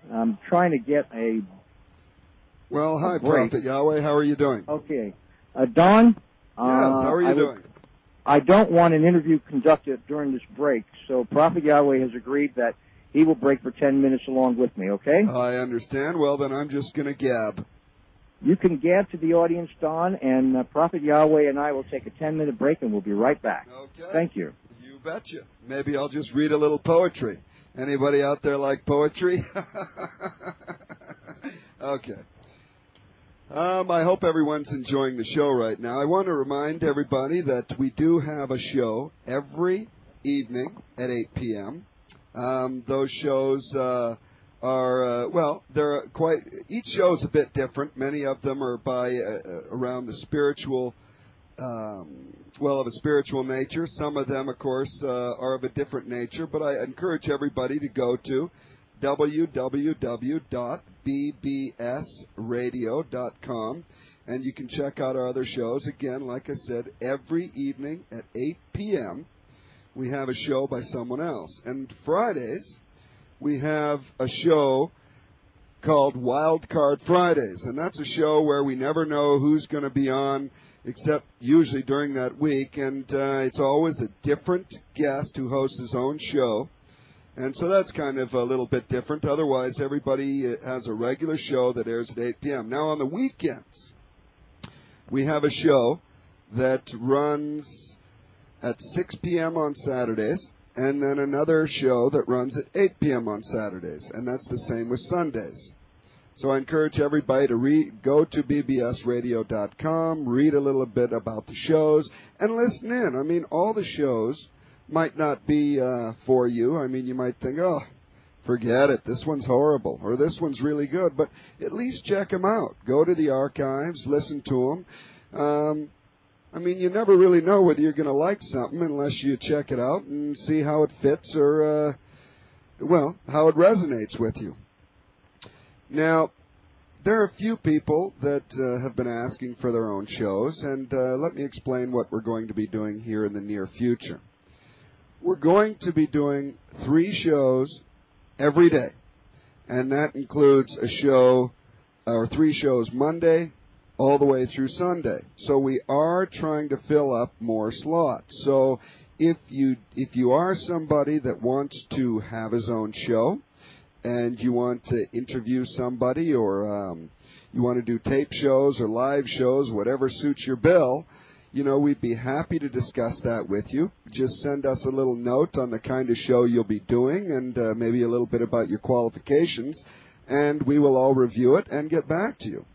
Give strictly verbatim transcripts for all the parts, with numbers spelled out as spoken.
I'm trying to get a... Well, hi, a break. Prophet Yahweh. How are you doing? Okay. Uh, Don? Uh, yes, how are you I doing? Would, I don't want an interview conducted during this break, so Prophet Yahweh has agreed that he will break for ten minutes along with me, okay? I understand. Well, then I'm just going to gab. You can gab to the audience, Don, and uh, Prophet Yahweh and I will take a ten-minute break, and we'll be right back. Okay. Thank you. You betcha. Maybe I'll just read a little poetry. Anybody out there like poetry? Okay. Um, I hope everyone's enjoying the show right now. I want to remind everybody that we do have a show every evening at eight p.m. Um, those shows uh, are, uh, well, they're quite, each show is a bit different. Many of them are by, uh, around the spiritual, um, well, of a spiritual nature. Some of them, of course, uh, are of a different nature, but I encourage everybody to go to w w w dot b b s radio dot com, and you can check out our other shows. Again, like I said, every evening at eight p.m., we have a show by someone else. And Fridays, we have a show called Wild Card Fridays, and that's a show where we never know who's going to be on, except usually during that week, and uh, it's always a different guest who hosts his own show. And so that's kind of a little bit different. Otherwise, everybody has a regular show that airs at eight p.m. Now, on the weekends, we have a show that runs at six p.m. on Saturdays, and then another show that runs at eight p.m. on Saturdays, and that's the same with Sundays. So I encourage everybody to read, go to b b s radio dot com, read a little bit about the shows, and listen in. I mean, all the shows might not be uh, for you. I mean, you might think, oh, forget it, this one's horrible, or this one's really good, but at least check them out. Go to the archives, listen to them. Um, I mean, you never really know whether you're going to like something unless you check it out and see how it fits or, uh, well, how it resonates with you. Now, there are a few people that uh, have been asking for their own shows, and uh, let me explain what we're going to be doing here in the near future. We're going to be doing three shows every day, and that includes a show, or three shows Monday, all the way through Sunday. So we are trying to fill up more slots. So if you if you are somebody that wants to have his own show, and you want to interview somebody, or um, you want to do tape shows or live shows, whatever suits your bill, you know, we'd be happy to discuss that with you. Just send us a little note on the kind of show you'll be doing, and uh, maybe a little bit about your qualifications, and we will all review it and get back to you.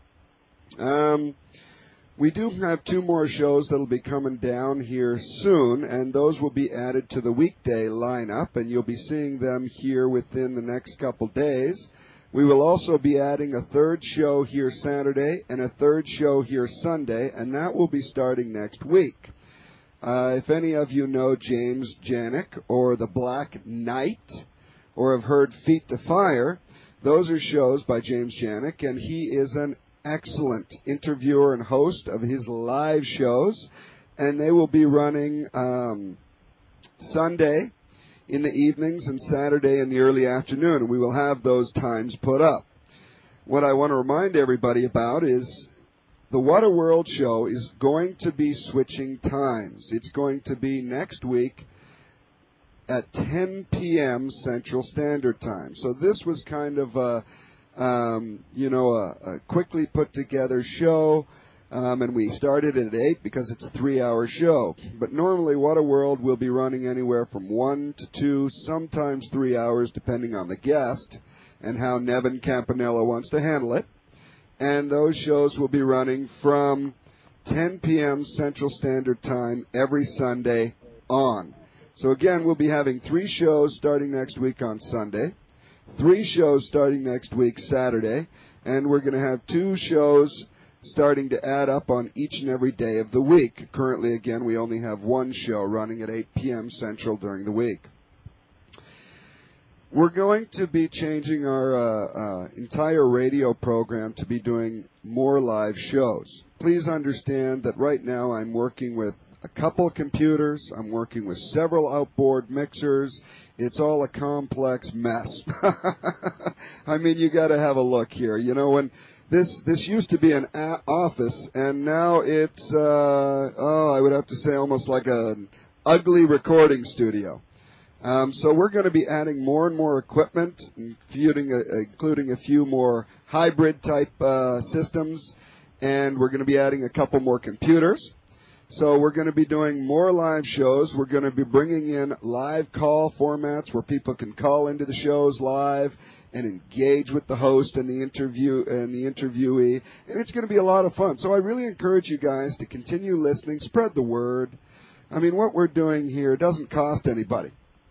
Um, we do have two more shows that will be coming down here soon, and those will be added to the weekday lineup, and you'll be seeing them here within the next couple days. We will also be adding a third show here Saturday and a third show here Sunday, and that will be starting next week. Uh, if any of you know James Janik or The Black Knight, or have heard Feet to Fire, those are shows by James Janik, and he is an excellent interviewer and host of his live shows, and they will be running um, Sunday in the evenings and Saturday in the early afternoon, and we will have those times put up. What I want to remind everybody about is the What a World show is going to be switching times. It's going to be next week at ten p.m. Central Standard Time. So this was kind of a, um, you know, a, a quickly put together show. Um, and we started at eight because it's a three-hour show. But normally, What a World will be running anywhere from one to two, sometimes three hours, depending on the guest and how Nevin Campanella wants to handle it. And those shows will be running from ten p.m. Central Standard Time every Sunday on. So again, we'll be having three shows starting next week on Sunday, three shows starting next week Saturday, and we're going to have two shows starting to add up on each and every day of the week. Currently, again, we only have one show running at eight p.m. Central during the week. We're going to be changing our uh, uh, entire radio program to be doing more live shows. Please understand that right now I'm working with a couple of computers, I'm working with several outboard mixers, It's all a complex mess. I mean, you got to have a look here. You know, when this this used to be an a- office, and now it's uh, oh, I would have to say almost like an ugly recording studio. Um, so we're going to be adding more and more equipment, including a, including a few more hybrid type uh, systems, and we're going to be adding a couple more computers. So we're going to be doing more live shows. We're going to be bringing in live call formats where people can call into the shows live and engage with the host and the interview and the interviewee. And it's going to be a lot of fun. So I really encourage you guys to continue listening, spread the word. I mean, what we're doing here doesn't cost anybody.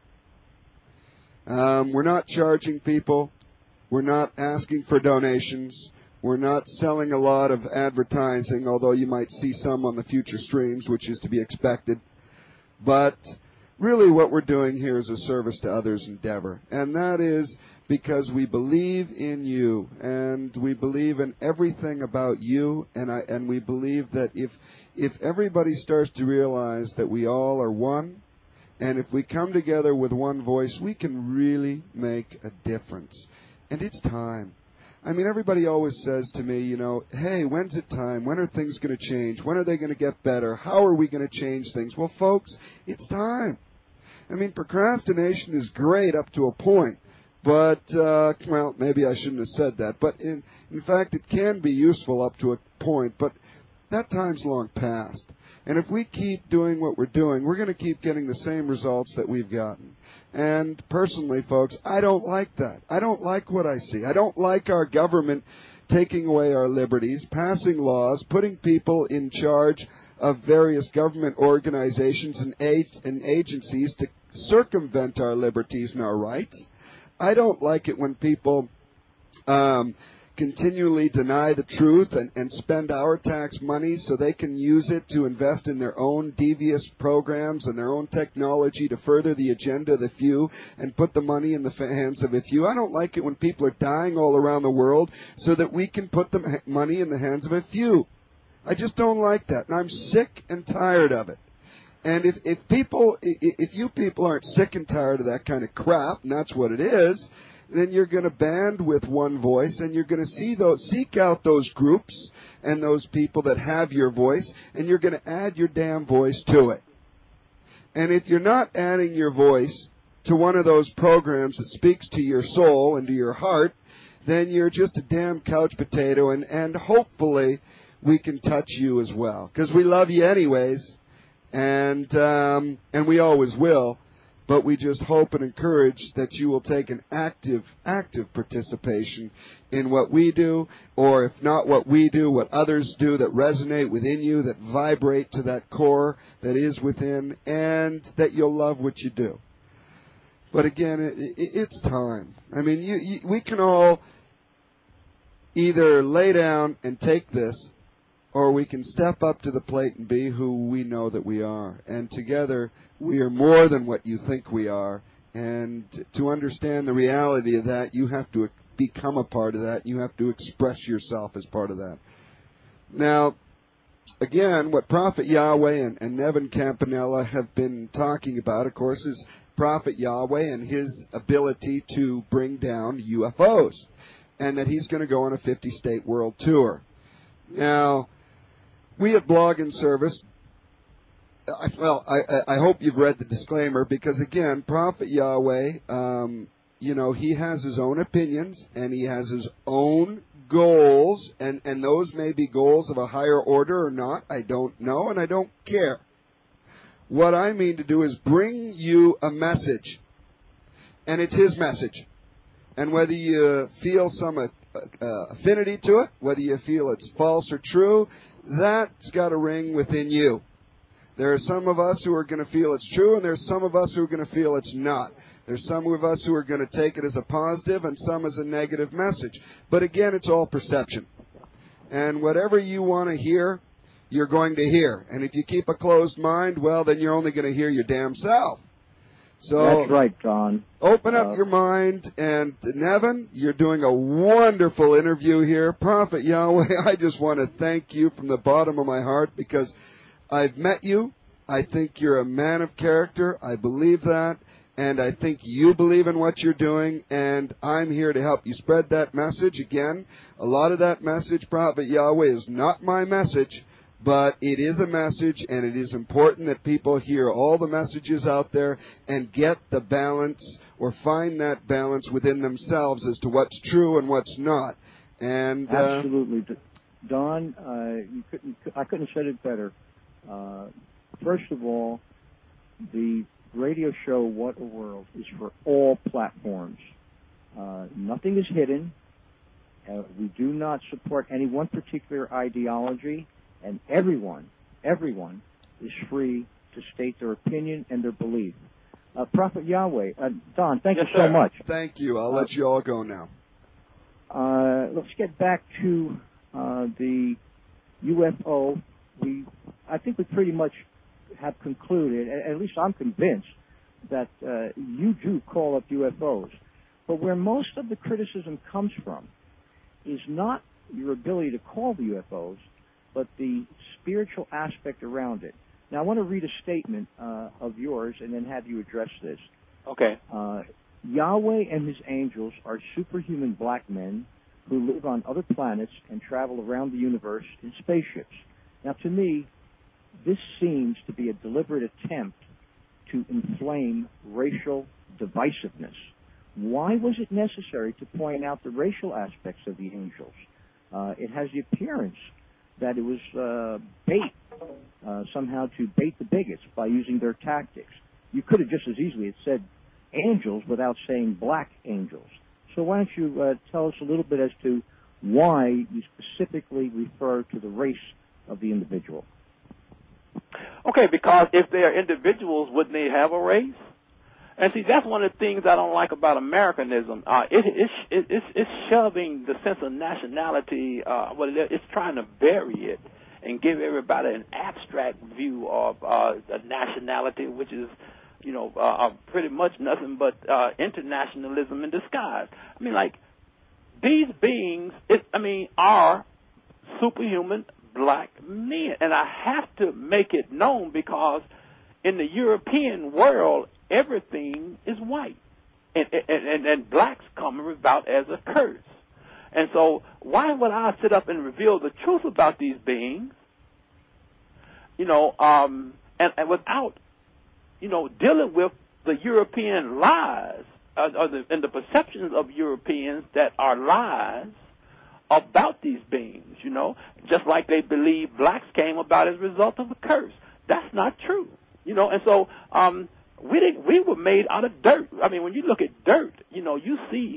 Um, we're not charging people. We're not asking for donations. We're not selling a lot of advertising, although you might see some on the future streams, which is to be expected. But really what we're doing here is a service to others' endeavor. And that is because we believe in you, and we believe in everything about you, and I, and we believe that if if everybody starts to realize that we all are one, and if we come together with one voice, we can really make a difference. And it's time. I mean, everybody always says to me, you know, hey, when's it time? When are things going to change? When are they going to get better? How are we going to change things? Well, folks, it's time. I mean, procrastination is great up to a point. But, uh, well, maybe I shouldn't have said that. But, in, in fact, it can be useful up to a point. But that time's long past. And if we keep doing what we're doing, we're going to keep getting the same results that we've gotten. And personally, folks, I don't like that. I don't like what I see. I don't like our government taking away our liberties, passing laws, putting people in charge of various government organizations and, ag- and agencies to circumvent our liberties and our rights. I don't like it when people um, continually deny the truth and, and spend our tax money so they can use it to invest in their own devious programs and their own technology to further the agenda of the few and put the money in the hands of the few. I don't like it when people are dying all around the world so that we can put the money in the hands of a few. I just don't like that, and I'm sick and tired of it. And if, if people, if you people aren't sick and tired of that kind of crap, and that's what it is, then you're going to band with one voice, and you're going to see those, seek out those groups and those people that have your voice, and you're going to add your damn voice to it. And if you're not adding your voice to one of those programs that speaks to your soul and to your heart, then you're just a damn couch potato, and, and hopefully we can touch you as well, because we love you anyways. And um, and we always will, but we just hope and encourage that you will take an active, active participation in what we do, or if not what we do, what others do that resonate within you, that vibrate to that core that is within, and that you'll love what you do. But again, it, it, it's time. I mean, you, you, we can all either lay down and take this, or we can step up to the plate and be who we know that we are. And together, we are more than what you think we are. And to understand the reality of that, you have to become a part of that. You have to express yourself as part of that. Now, again, what Prophet Yahweh and, and Nevin Campanella have been talking about, of course, is Prophet Yahweh and his ability to bring down U F Os. And that he's going to go on a fifty-state world tour. Now, we at Blog and Service, I, well, I, I hope you've read the disclaimer, because again, Prophet Yahweh, um, you know, he has his own opinions and he has his own goals, and, and those may be goals of a higher order or not. I don't know, and I don't care. What I mean to do is bring you a message, and it's his message. And whether you feel some uh, uh, affinity to it, whether you feel it's false or true, that's got to ring within you. There are some of us who are going to feel it's true, and there's some of us who are going to feel it's not. There's some of us who are going to take it as a positive and some as a negative message. But again, it's all perception. And whatever you want to hear, you're going to hear. And if you keep a closed mind, well, then you're only going to hear your damn self. So that's right, John. Open up uh, your mind. And Nevin, you're doing a wonderful interview here. Prophet Yahweh, I just want to thank you from the bottom of my heart, because I've met you. I think you're a man of character. I believe that. and I think you believe in what you're doing, and I'm here to help you spread that message. Again, a lot of that message, Prophet Yahweh, is not my message, but it is a message, and it is important that people hear all the messages out there and get the balance or find that balance within themselves as to what's true and what's not. And uh, absolutely, Don, uh, you couldn't. I couldn't have said it better. Uh, first of all, the radio show What a World is for all platforms. Uh, nothing is hidden. Uh, we do not support any one particular ideology, and everyone, everyone is free to state their opinion and their belief. Uh, Prophet Yahweh, uh, Don, thank yes, you so sir. much. Thank you. I'll uh, let you all go now. Uh, let's get back to uh, the U F O. We, I think we pretty much have concluded, at least I'm convinced, that uh, you do call up U F Os. But where most of the criticism comes from is not your ability to call the U F Os, but the spiritual aspect around it. Now, I want to read a statement uh, of yours and then have you address this. Okay. Uh, Yahweh and his angels are superhuman black men who live on other planets and travel around the universe in spaceships. Now, to me, this seems to be a deliberate attempt to inflame racial divisiveness. Why was it necessary to point out the racial aspects of the angels? Uh, it has the appearance that it was uh, bait, uh, somehow to bait the bigots by using their tactics. You could have just as easily have said angels without saying black angels. So why don't you uh, tell us a little bit as to why you specifically refer to the race of the individual? Okay, because if they are individuals, wouldn't they have a race? And see, that's one of the things I don't like about Americanism. Uh, it, it, it, it's, it's shoving the sense of nationality. Uh, well, it's trying to bury it and give everybody an abstract view of uh, the nationality, which is, you know, uh, pretty much nothing but uh, internationalism in disguise. I mean, like, these beings, it, I mean, are superhuman black men. And I have to make it known because in the European world, everything is white. And, and, and, and blacks come about as a curse. And so why would I sit up and reveal the truth about these beings, you know, um, and, and without, you know, dealing with the European lies uh, or the, and the perceptions of Europeans that are lies about these beings, you know, just like they believe blacks came about as a result of a curse. That's not true, you know, and so um, we didn't, we were made out of dirt. I mean, when you look at dirt, you know, you see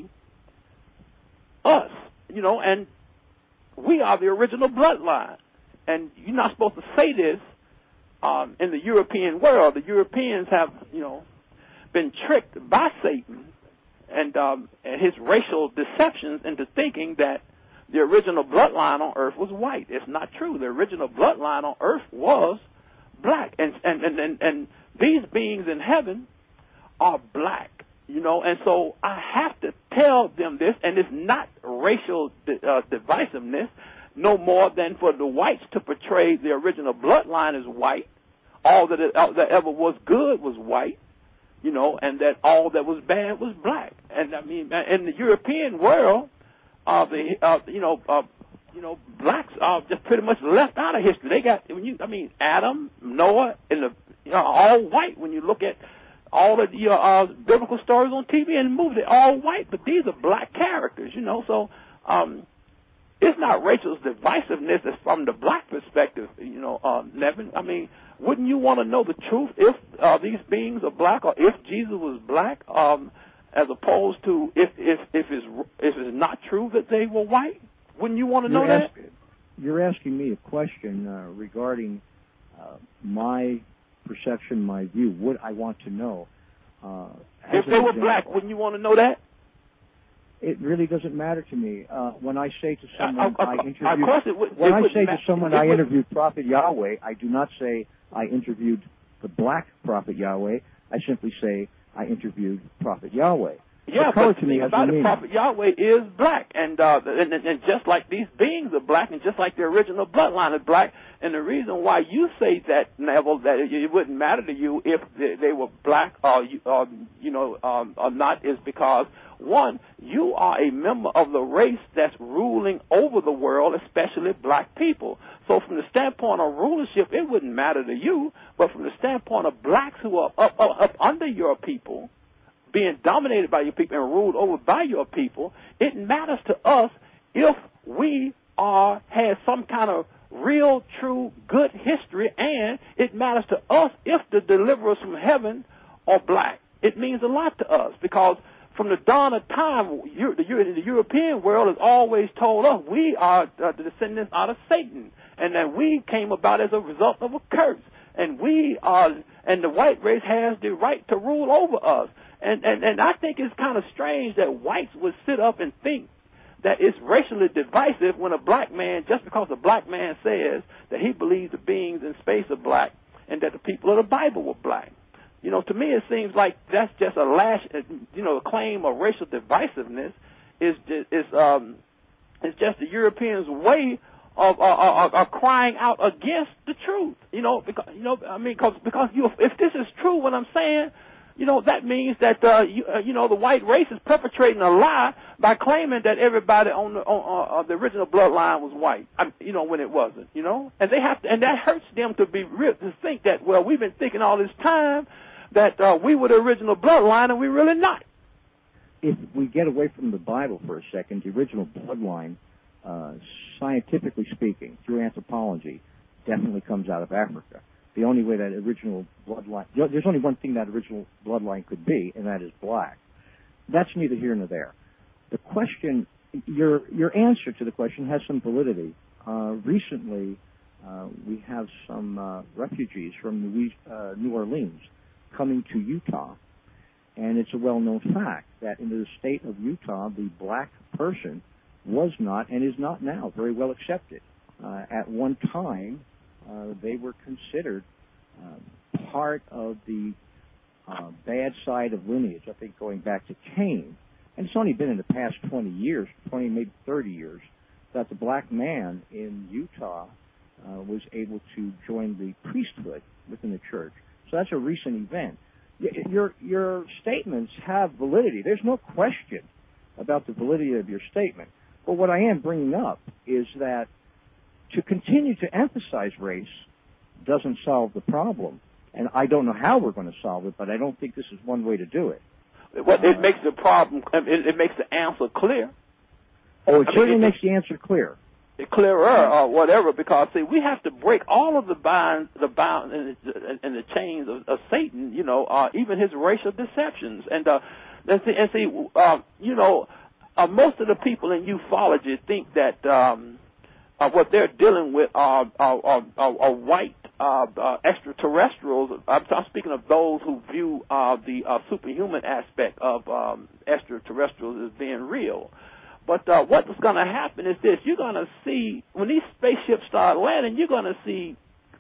us, you know, and we are the original bloodline. And you're not supposed to say this um, in the European world. The Europeans have, you know, been tricked by Satan and, um, and his racial deceptions into thinking that the original bloodline on earth was white. It's not true. The original bloodline on earth was black. And, and, and, and, and these beings in heaven are black, you know, and so I have to tell them this, and it's not racial uh, divisiveness, no more than for the whites to portray the original bloodline as white. All that, it, all that ever was good was white, you know, and that all that was bad was black. And I mean, in the European world, uh, the uh, you know, uh, you know, blacks are just pretty much left out of history. They got, when you, I mean, Adam, Noah, and the, you know, all white. When you look at all of the uh, biblical stories on T V and movies, they're all white, but these are black characters, you know. So um, it's not racial divisiveness. It's from the black perspective, you know, uh, Nevin. I mean, wouldn't you want to know the truth if uh, these beings are black, or if Jesus was black, um, as opposed to if if if it's if it's not true that they were white? Wouldn't you want to know you're that? Ask, you're asking me a question uh, regarding uh, my perception, my view. Would I want to know? Uh, if they were black, wouldn't you want to know that? It really doesn't matter to me. Uh, when I say to someone uh, uh, I interviewed, of course it would, when it I would say ma- to someone I interviewed Prophet Yahweh, I do not say I interviewed the black Prophet Yahweh. I simply say I interviewed Prophet Yahweh. Yeah, color but to me has about no the meaning. prophet Yahweh is black, and, uh, and and just like these beings are black, and just like the original bloodline is black, and the reason why you say that, Neville, that it, it wouldn't matter to you if they, they were black or uh, you know um, or not, is because one, you are a member of the race that's ruling over the world, especially black people. So from the standpoint of rulership, it wouldn't matter to you, but from the standpoint of blacks who are up, up, up under your people, being dominated by your people and ruled over by your people, it matters to us if we are have some kind of real, true, good history, and it matters to us if the deliverers from heaven are black. It means a lot to us because from the dawn of time, the, the European world has always told us we are uh, the descendants out of Satan, and that we came about as a result of a curse, and we are, and the white race has the right to rule over us. And, and, and I think it's kind of strange that whites would sit up and think that it's racially divisive when a black man, just because a black man says that he believes the beings in space are black and that the people of the Bible were black. You know, to me it seems like that's just a lash, you know, a claim of racial divisiveness is is um is just the Europeans' way of, uh, of, of crying out against the truth. You know, because you know, I mean, cause, because you, if this is true, what I'm saying, you know, that means that, uh, you, uh, you know, the white race is perpetrating a lie by claiming that everybody on the, on, uh, the original bloodline was white, I, you know, when it wasn't, you know. And they have to, and that hurts them to be real, to think that, well, we've been thinking all this time that uh, we were the original bloodline and we're really not. If we get away from the Bible for a second, the original bloodline, uh, scientifically speaking, through anthropology, definitely comes out of Africa. The only way that original bloodline, there's only one thing that original bloodline could be, and that is black. That's neither here nor there. The question, your your answer to the question has some validity. Uh, recently, uh, we have some uh, refugees from New, uh, New Orleans coming to Utah, and it's a well-known fact that in the state of Utah, the black person was not and is not now very well accepted. Uh, at one time, Uh, they were considered uh, part of the uh, bad side of lineage, I think going back to Cain. And it's only been in the past twenty years, twenty, maybe thirty years, that the black man in Utah uh, was able to join the priesthood within the church. So that's a recent event. Your, your statements have validity. There's no question about the validity of your statement. But what I am bringing up is that to continue to emphasize race doesn't solve the problem. And I don't know how we're going to solve it, but I don't think this is one way to do it. Well, it uh, makes the problem, it, it makes the answer clear. Oh, it I certainly mean, it, makes the answer clear. Clearer or whatever, because, see, we have to break all of the bonds, the bound and the, and the chains of, of Satan, you know, uh, even his racial deceptions. And, uh, and see, and see uh, you know, uh, most of the people in ufology think that, um, Uh, what they're dealing with are, are, are, are, are white uh, uh, extraterrestrials. I'm, I'm speaking of those who view uh, the uh, superhuman aspect of um, extraterrestrials as being real. But uh, what's going to happen is this. You're going to see, when these spaceships start landing, you're going to see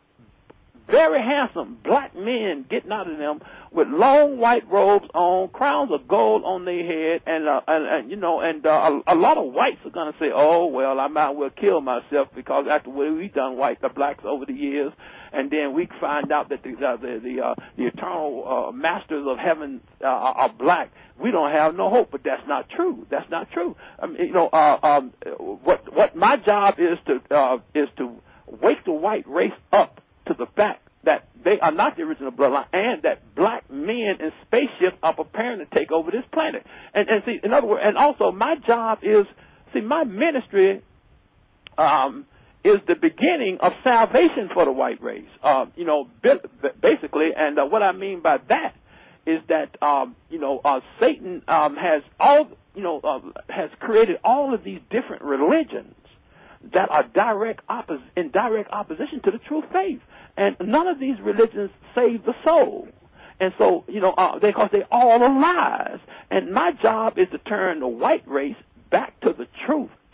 very handsome black men getting out of them with long white robes on, crowns of gold on their head, and, uh, and, and you know, and uh, a, a lot of whites are going to say, oh, well, I might well kill myself because after what we've done white, the blacks over the years, and then we find out that the uh, the the, uh, the eternal uh, masters of heaven uh, are black. We don't have no hope, but that's not true. That's not true. I mean, you know, uh, um, what what my job is to uh, is to wake the white race up to the fact that they are not the original bloodline, and that black men in spaceships are preparing to take over this planet. And, and see, in other words, and also my job is, see, my ministry um, is the beginning of salvation for the white race. Uh, you know, basically, and uh, what I mean by that is that um, you know uh, Satan um, has all, you know, uh, has created all of these different religions that are direct oppos- in direct opposition to the true faith. And none of these religions save the soul. And so, you know, uh, they, cause they all are lies. And my job is to turn the white race back to the truth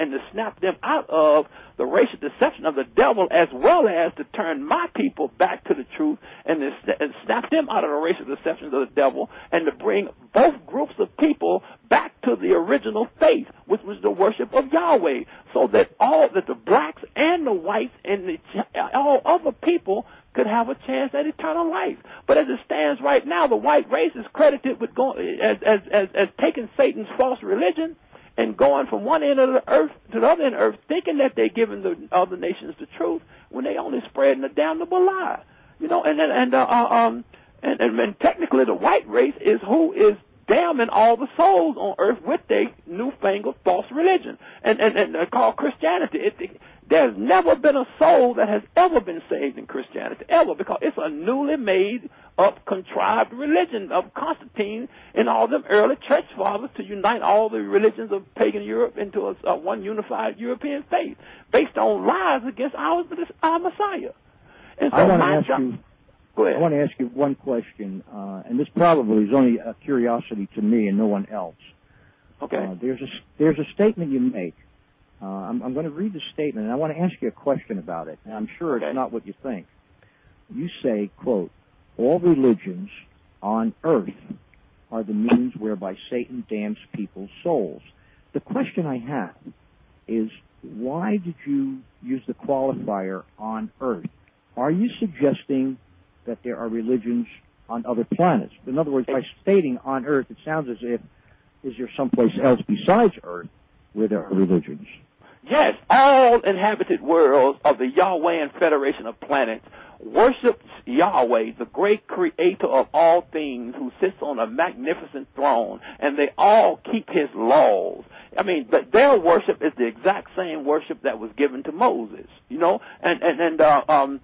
and to snap them out of the racial deception of the devil, as well as to turn my people back to the truth and to and snap them out of the racial deceptions of the devil, and to bring both groups of people back to the original faith, which was the worship of Yahweh, so that all that the blacks and the whites and the, all other people could have a chance at eternal life. But as it stands right now, the white race is credited with going as as as, as taking Satan's false religion and going from one end of the earth to the other end of the earth, thinking that they're giving the other nations the truth when they only spreading a damnable lie. You know, and and uh, um and, and, and technically the white race is who is damning all the souls on earth with their newfangled false religion and and, and uh, called Christianity. It, it, there's never been a soul that has ever been saved in Christianity, ever, because it's a newly made up, contrived religion of Constantine and all them early church fathers to unite all the religions of pagan Europe into a, a one unified European faith based on lies against our, our Messiah. And so I want to my ask job, you. Go ahead. I want to ask you one question, uh, and this probably is only a curiosity to me and no one else. Okay. Uh, there's a there's a statement you make. Uh, I'm, I'm going to read the statement, and I want to ask you a question about it. And I'm sure Okay. it's not what you think. You say, quote, "All religions on earth are the means whereby Satan damns people's souls." The question I have is, why did you use the qualifier on earth? Are you suggesting that there are religions on other planets? In other words, by stating on earth, it sounds as if, is there someplace else besides earth where there are religions? Yes, all inhabited worlds of the Yahwehan Federation of Planets worship Yahweh, the great creator of all things, who sits on a magnificent throne, and they all keep his laws. I mean, but their worship is the exact same worship that was given to Moses, you know, and, and, and, uh, um,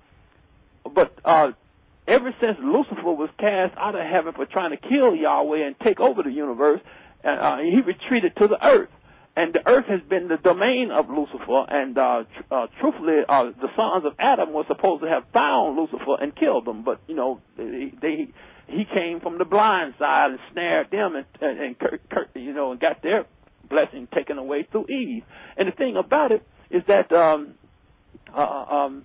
but, uh, ever since Lucifer was cast out of heaven for trying to kill Yahweh and take over the universe, uh, he retreated to the earth. And the earth has been the domain of Lucifer, and uh, tr- uh, truthfully, uh, the sons of Adam were supposed to have found Lucifer and killed them, but, you know, they, they he came from the blind side and snared them and, and, and cur- cur- you know, and got their blessing taken away through Eve. And the thing about it is that um, uh, um,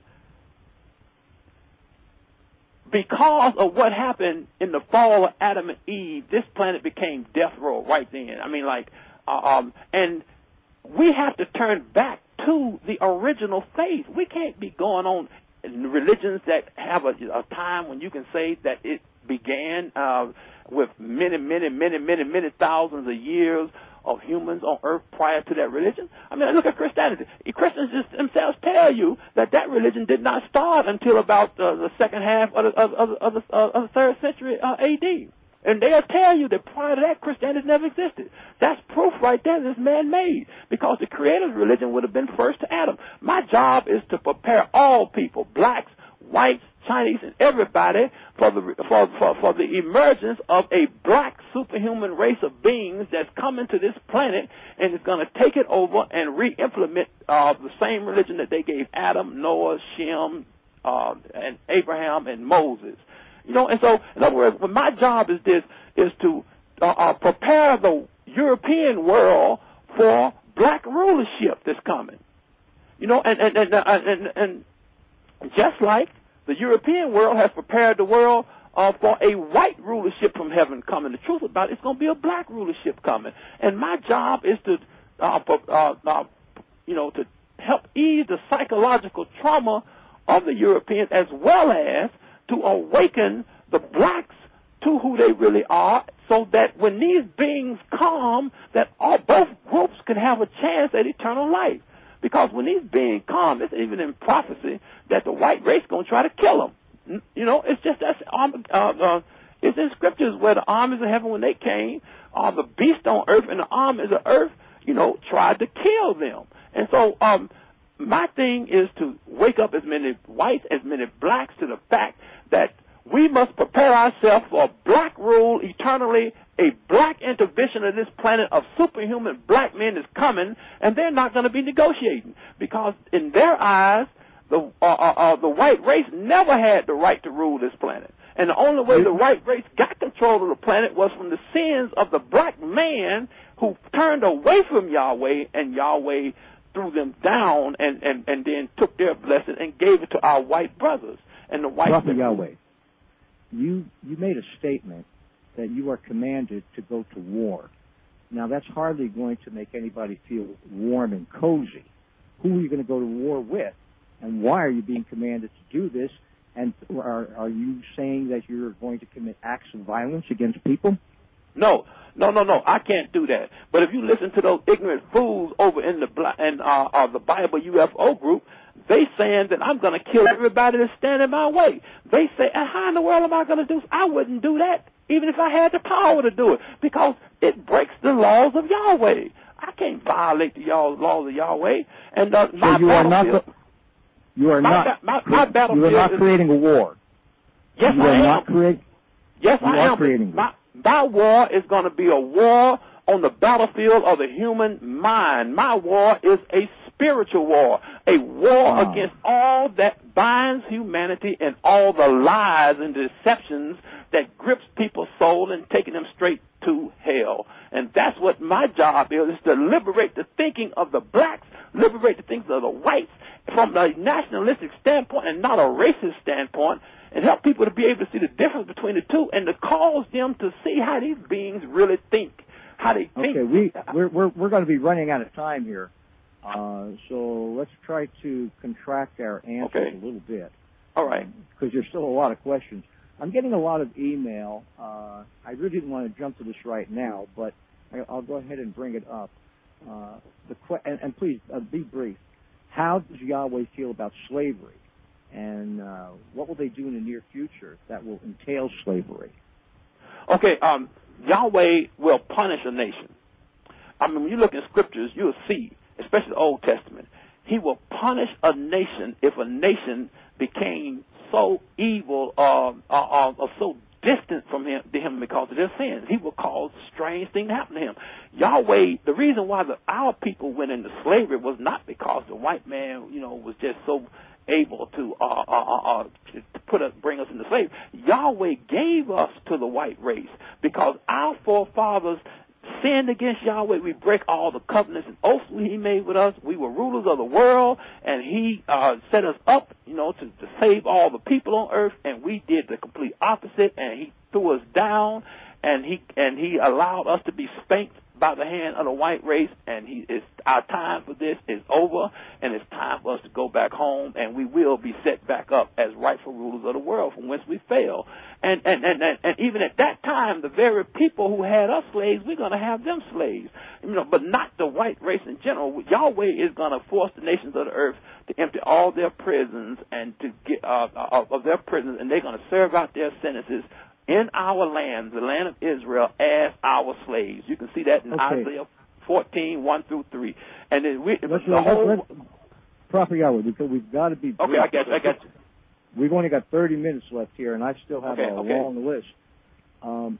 because of what happened in the fall of Adam and Eve, this planet became death row right then. I mean, like, uh, um, and we have to turn back to the original faith. We can't be going on in religions that have a, a time when you can say that it began uh, with many, many, many, many, many thousands of years of humans on earth prior to that religion. I mean, look at Christianity. Christians just themselves tell you that that religion did not start until about uh, the second half of the, of, of, of the, uh, of the third century uh, A D. And they'll tell you that prior to that, Christianity never existed. That's proof right there that it's man-made, because the creator's religion would have been first to Adam. My job is to prepare all people, blacks, whites, Chinese, and everybody for the for, for, for the emergence of a black superhuman race of beings that's coming to this planet and is going to take it over and re-implement uh, the same religion that they gave Adam, Noah, Shem, uh, and Abraham, and Moses. You know, and so, in other words, my job is this, is to uh, uh, prepare the European world for black rulership that's coming. You know, and, and, and, uh, and, and just like the European world has prepared the world uh, for a white rulership from heaven coming, the truth about it, it's going to be a black rulership coming. And my job is to, uh, uh, uh, you know, to help ease the psychological trauma of the Europeans, as well as to awaken the blacks to who they really are, so that when these beings come, that all both groups can have a chance at eternal life. Because when these beings come, it's even in prophecy that the white race is going to try to kill them. You know, it's just that's um, uh, uh, it's in scriptures where the armies of heaven, when they came, uh, the beast on earth and the armies of earth, you know, tried to kill them. And so, um, my thing is to wake up as many whites, as many blacks, to the fact that we must prepare ourselves for black rule eternally. A black intervention of this planet of superhuman black men is coming, and they're not going to be negotiating, because in their eyes, the uh, uh, uh, the white race never had the right to rule this planet. And the only way the white race got control of the planet was from the sins of the black man who turned away from Yahweh, and Yahweh threw them down and, and, and then took their blessing and gave it to our white brothers. And the white Prophet Yahweh, you, you made a statement that you are commanded to go to war. Now, that's hardly going to make anybody feel warm and cozy. Who are you going to go to war with? And why are you being commanded to do this? And are, are you saying that you're going to commit acts of violence against people? No, no, no, no. I can't do that. But if you listen to those ignorant fools over in the in, uh, uh, the Bible U F O group, they saying that I'm going to kill everybody that's standing my way. They say, and how in the world am I going to do this? I wouldn't do that, even if I had the power to do it, because it breaks the laws of Yahweh. I can't violate the laws of Yahweh. And uh, so my you are not. battlefield, You are my, not. My, my, my you are not creating a war. Yes, you I are am. Not create, yes, you I are am. Creating my, my war is going to be a war on the battlefield of the human mind. My war is a spiritual war, a war wow. against all that binds humanity and all the lies and deceptions that grips people's soul and taking them straight to hell. And that's what my job is, is to liberate the thinking of the blacks, liberate the thinking of the whites from a nationalistic standpoint and not a racist standpoint, and help people to be able to see the difference between the two and to cause them to see how these beings really think, how they think. Okay, we, we're, we're, we're going to be running out of time here. Uh, so let's try to contract our answers okay. a little bit. All right. Because there's still a lot of questions. I'm getting a lot of email. Uh, I really didn't want to jump to this right now, but I, I'll go ahead and bring it up. Uh, the que- and, and please, uh, be brief. How does Yahweh feel about slavery? And uh, what will they do in the near future that will entail slavery? Okay, um, Yahweh will punish a nation. I mean, when you look in scriptures, you'll see, especially the Old Testament, he will punish a nation if a nation became so evil uh, uh, uh, or so distant from him, to him because of their sins. He will cause strange things to happen to him. Yahweh, the reason why the, our people went into slavery was not because the white man, you know, was just so able to uh, uh, uh, uh, to put us, bring us into slavery. Yahweh gave us to the white race because our forefathers sinned against Yahweh. We break all the covenants and oaths he made with us. We were rulers of the world, and he uh, set us up, you know, to, to save all the people on earth, and we did the complete opposite, and he threw us down, and he and he allowed us to be spanked by the hand of the white race, and he is our time for this is over, and it's time for us to go back home, and we will be set back up as rightful rulers of the world from whence we fell. And and, and, and, and even at that time, the very people who had us slaves, we're going to have them slaves, you know, but not the white race in general. Yahweh is going to force the nations of the earth to empty all their prisons and to get uh, of, of their prisons, and they're going to serve out their sentences in our land, the land of Israel, as our slaves. You can see that in okay. Isaiah fourteen, one through three. And then we, let's, the let's, whole... let's, Prophet Yahweh, because we've got to be brief. Okay, I got you, I got you. We've only got thirty minutes left here, and I still have okay, a okay. long list. Um,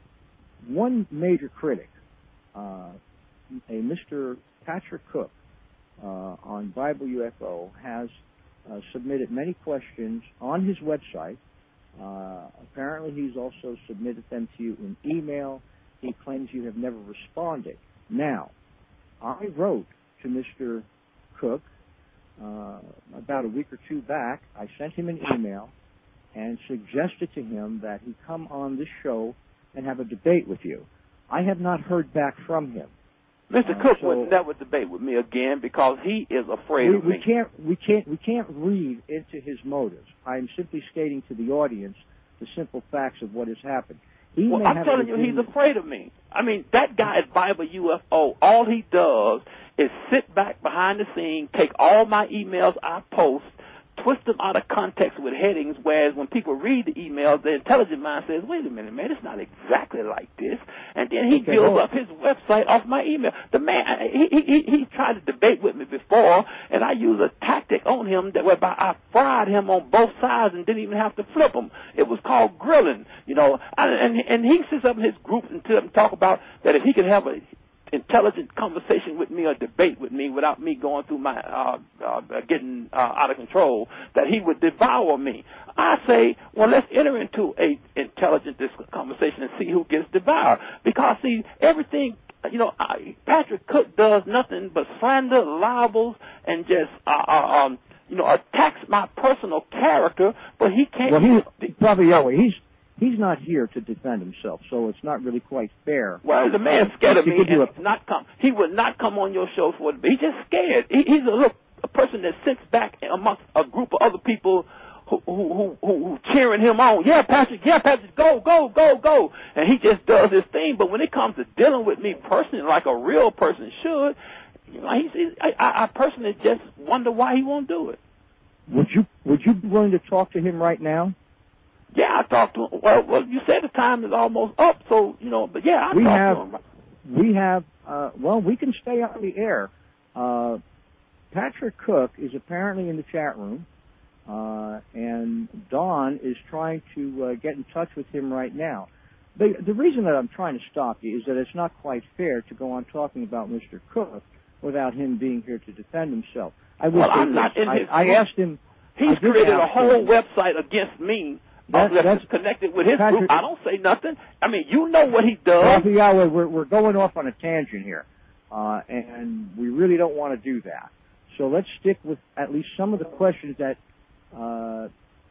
one major critic, uh, a Mister Patrick Cook, uh, on Bible U F O, has uh, submitted many questions on his website. Uh, apparently, he's also submitted them to you in email. He claims you have never responded. Now, I wrote to Mister Cook uh, about a week or two back. I sent him an email and suggested to him that he come on this show and have a debate with you. I have not heard back from him. Mister Uh, Cook so would never debate with me again because he is afraid we, of me. We can't, we can't, we can't read into his motives. I'm simply stating to the audience the simple facts of what has happened. He well, may I'm have telling you, he's afraid of me. I mean, that guy at Bible U F O, all he does is sit back behind the scene, take all my emails I post, twist them out of context with headings, whereas when people read the emails, the intelligent mind says, wait a minute, man, it's not exactly like this. And then he okay, builds well, up his website off my email. The man, he, he, he, he tried to debate with me before, and I used a tactic on him that whereby I fried him on both sides and didn't even have to flip him. It was called grilling, you know. And, and he sits up in his group and talk about that if he could have a intelligent conversation with me or debate with me without me going through my uh, uh, getting uh, out of control, that he would devour me. I say, well, let's enter into a intelligent conversation and see who gets devoured. Because, see, everything you know, I, Patrick Cook does nothing but slander, libels, and just, uh, uh, um, you know, attacks my personal character, but he can't. Well, he's, probably Yahweh, he's, he's not here to defend himself, so it's not really quite fair. Well, the man's scared of me, and a, not come. He would not come on your show for it. He's just scared. He, he's a, look, a person that sits back amongst a group of other people who, who, who, who, who cheering him on. Yeah, Patrick, yeah, Patrick, go, go, go, go. And he just does his thing. But when it comes to dealing with me personally, like a real person should, you know, he's, he's, I, I personally just wonder why he won't do it. Would you Would you be willing to talk to him right now? Yeah, I talked to him. Well, well, you said the time is almost up, so, you know, but yeah, I we talked have, to him. We have, uh, well, we can stay on the air. Uh, Patrick Cook is apparently in the chat room, uh, and Dawn is trying to uh, get in touch with him right now. The, the reason that I'm trying to stop you is that it's not quite fair to go on talking about Mister Cook without him being here to defend himself. I will well, say I'm this. not in I, his I asked him. He's created a whole him. website against me. That, that's, that's connected with his Patrick, group. I don't say nothing. I mean, you know what he does. Well, Yahweh, we're, we're going off on a tangent here, uh, and we really don't want to do that. So let's stick with at least some of the questions that uh,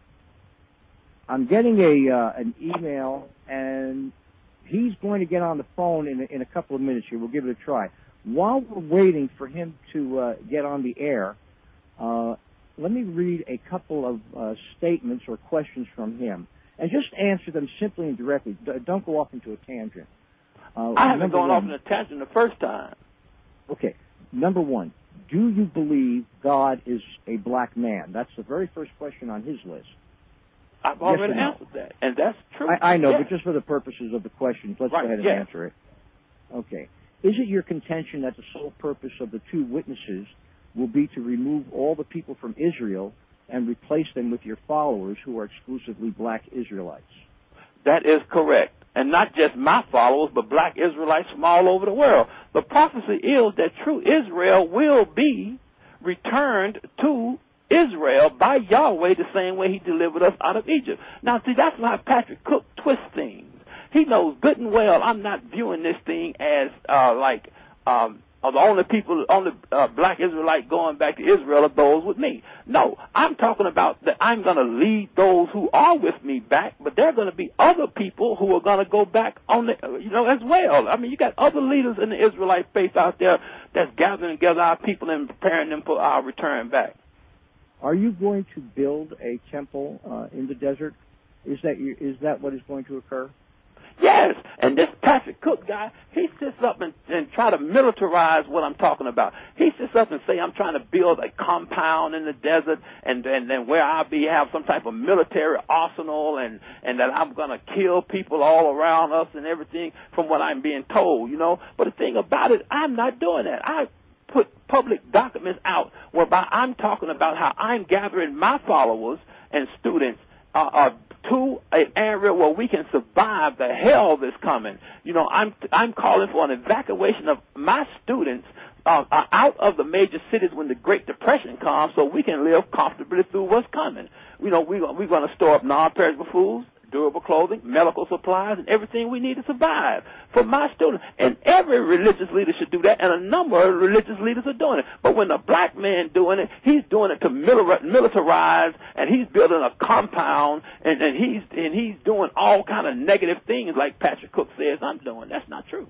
I'm getting a uh, an email, and he's going to get on the phone in a, in a couple of minutes here. We'll give it a try. While we're waiting for him to uh, get on the air, uh, let me read a couple of uh, statements or questions from him, and just answer them simply and directly. D- don't go off into a tangent. Uh, I haven't gone one, off in a tangent the first time. Okay. Number one, do you believe God is a black man? That's the very first question on his list. I've already yes answered no? that, and that's true. I, I know, yes. but just for the purposes of the questions, let's right. go ahead and yes. answer it. Okay. Is it your contention that the sole purpose of the two witnesses will be to remove all the people from Israel and replace them with your followers who are exclusively black Israelites? That is correct. And not just my followers, but black Israelites from all over the world. The prophecy is that true Israel will be returned to Israel by Yahweh the same way he delivered us out of Egypt. Now, see, that's why Patrick Cook twists things. He knows good and well I'm not viewing this thing as uh, like um, the only people, only uh, black Israelite going back to Israel are those with me. No, I'm talking about that I'm going to lead those who are with me back, but there are going to be other people who are going to go back on the, you know, as well. I mean, you got other leaders in the Israelite faith out there that's gathering together our people and preparing them for our return back. Are you going to build a temple uh, in the desert? Is that is that what is going to occur? Yes, and this Patrick Cook guy, he sits up and, and try to militarize what I'm talking about. He sits up and say I'm trying to build a compound in the desert, and and then where I'll be have some type of military arsenal, and and that I'm gonna kill people all around us and everything from what I'm being told, you know. But the thing about it, I'm not doing that. I put public documents out whereby I'm talking about how I'm gathering my followers and students uh, uh, to an area where we can survive the hell that's coming. You know, I'm I'm calling for an evacuation of my students uh, uh, out of the major cities when the Great Depression comes, so we can live comfortably through what's coming. You know, we we're going to store up non-perishable foods, durable clothing, medical supplies, and everything we need to survive for my students. And every religious leader should do that, and a number of religious leaders are doing it. But when the black man doing it, he's doing it to militarize, and he's building a compound, and, and he's and he's doing all kind of negative things like Patrick Cook says I'm doing. That's not true.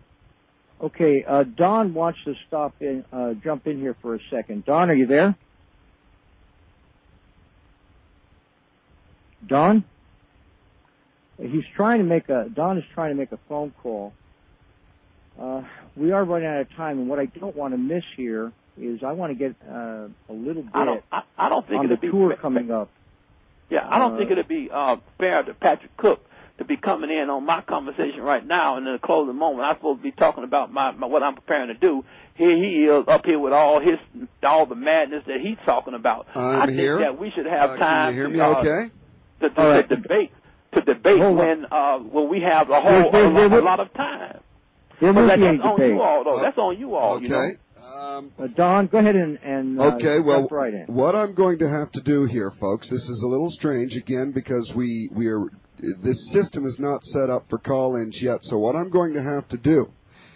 Okay, uh, Don wants to stop in, uh, jump in here for a second. Don, are you there? Don? He's trying to make a, Don is trying to make a phone call. Uh, we are running out of time, and what I don't want to miss here is I want to get uh, a little bit I don't, I, I don't think on the be tour fair, coming up. Yeah, I don't uh, think it'd be uh, fair to Patrick Cook to be coming in on my conversation right now, and in the closing moment, I'm supposed to be talking about my, my what I'm preparing to do. Here he is up here with all his all the madness that he's talking about. I'm I think here. that we should have uh, time. Can you hear to, me? Uh, okay. To, to, all right. to debate. To debate Hold when uh, when we have a whole there, there, a, there, a lot of time. There but will that, be a that's on debate. you all, though. Oh, That's on you all. Okay. You know? Um, uh, Don, go ahead and, and uh, okay. Well, jump right in. What I'm going to have to do here, folks, this is a little strange again because we we are this system is not set up for call-ins yet. So what I'm going to have to do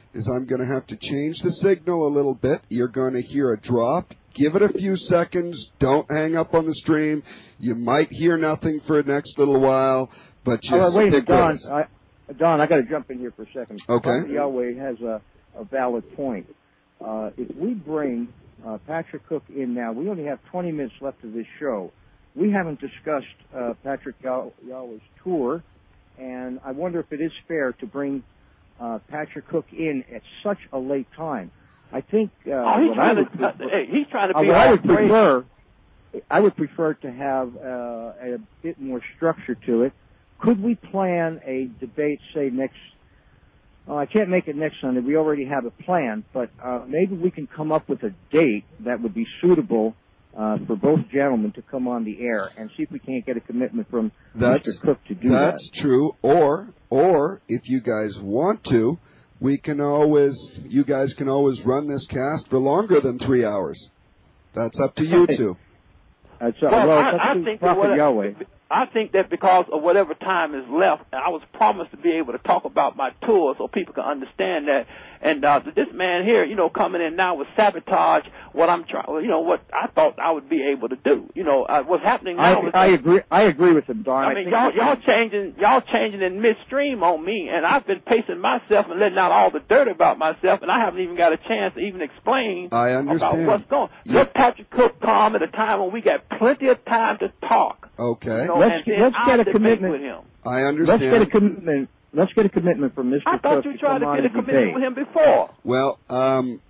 is I'm going to have to change the signal a little bit. You're going to hear a drop. Give it a few seconds. Don't hang up on the stream. You might hear nothing for the next little while, but just oh, wait, stick Don, with us. I, Don, I got to jump in here for a second. Okay. Prophet Yahweh has a, a valid point. Uh, if we bring uh, Patrick Cook in now, we only have twenty minutes left of this show. We haven't discussed uh, Patrick Yah- Yahweh's tour, and I wonder if it is fair to bring uh, Patrick Cook in at such a late time. I think uh, oh, he's, what trying I would to, prefer, hey, he's trying to uh, be what I would crazy. prefer, I would prefer to have uh, a bit more structure to it. Could we plan a debate, say, next, well, I can't make it next Sunday. We already have a plan, but uh, maybe we can come up with a date that would be suitable uh, for both gentlemen to come on the air and see if we can't get a commitment from That's, Mister Cook to do that's that. That's true. Or, or if you guys want to, we can always, you guys can always run this cast for longer than three hours. That's up to you two. That's, uh, well, well, I, that's I the think Prophet that what, Yahweh. I think that because of whatever time is left, I was promised to be able to talk about my tour so people can understand that. And uh, this man here, you know, coming in now with sabotage what I'm trying, you know, what I thought I would be able to do. You know, uh, what's happening now? I, is I that, agree. I agree with him, Don. I mean, y'all, y'all changing, y'all changing in midstream on me, and I've been pacing myself and letting out all the dirt about myself, and I haven't even got a chance to even explain I understand. about what's going. Yeah. Let Patrick Cook come at a time when we got plenty of time to talk. Okay. You know, Let's and get- then let's I'll get a debate commitment. with him. I understand. Let's get a commitment. Let's get a commitment from Mister I thought Cook you to tried come to on get a and commitment debate. with him before. Well, um,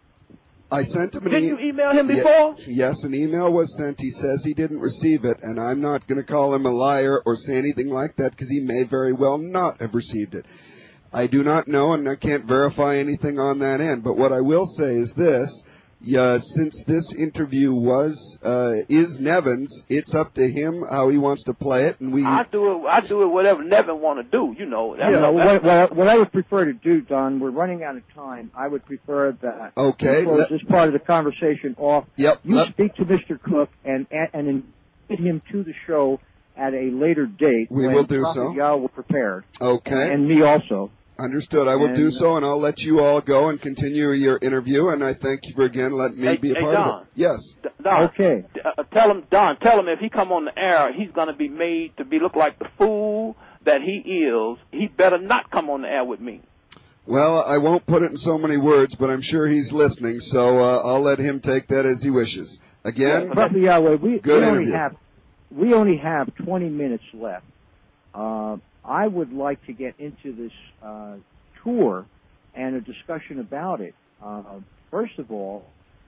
I sent him an Didn't e- you email him Ye- before? Yes, an email was sent. He says he didn't receive it, and I'm not going to call him a liar or say anything like that because he may very well not have received it. I do not know, and I can't verify anything on that end. But what I will say is this. Yeah, since this interview was uh, is Nevin's, it's up to him how he wants to play it, and we. I do it. I do it whatever Nevin want to do. You know. That's Yeah, no, what, what, what I would prefer to do, Don, we're running out of time. I would prefer that Okay, we close let- this part of the conversation off. Yep. You let- speak to Mister Cook and and invite him to the show at a later date. We when will do Prophet so. Yah will prepare. Okay. And, and me also. Understood. I will And- do so, and I'll let you all go and continue your interview. And I thank you for again letting me Hey- be a hey, part Don. of it. Yes. D- Don, Okay. d- uh, tell him, Don. Tell him if he come on the air, he's going to be made to be look like the fool that he is. He better not come on the air with me. Well, I won't put it in so many words, but I'm sure he's listening, so uh, I'll let him take that as he wishes. Again, Yeah, Prophet Yahweh, we, Good we only interview. have we only have twenty minutes left. Uh, I would like to get into this uh, tour and a discussion about it. Uh, first of all,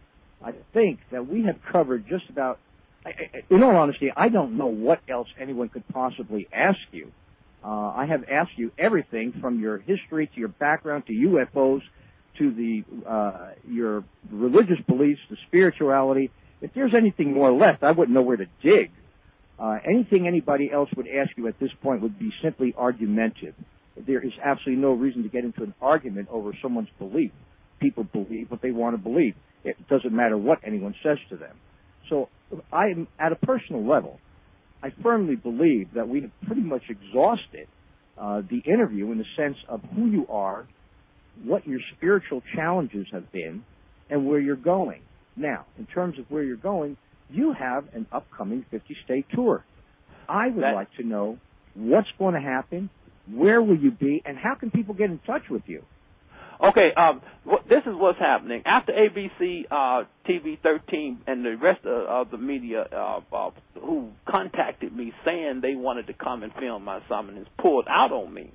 I think that we have covered just about. I, I, in all honesty, I don't know what else anyone could possibly ask you. Uh, I have asked you everything from your history to your background to U F Os to the uh, your religious beliefs, the spirituality. If there's anything more left, I wouldn't know where to dig. Uh, anything anybody else would ask you at this point would be simply argumentative. There is absolutely no reason to get into an argument over someone's belief. People believe what they want to believe. It doesn't matter what anyone says to them. So I'm, at a personal level, I firmly believe that we have pretty much exhausted uh, the interview in the sense of who you are, what your spiritual challenges have been, and where you're going. Now, in terms of where you're going, you have an upcoming fifty-state tour. I would That- like to know what's going to happen, where will you be, and how can people get in touch with you? Okay, um, what, this is what's happening. After A B C uh, T V thirteen and the rest of, of the media uh, uh, who contacted me saying they wanted to come and film my summonings pulled out on me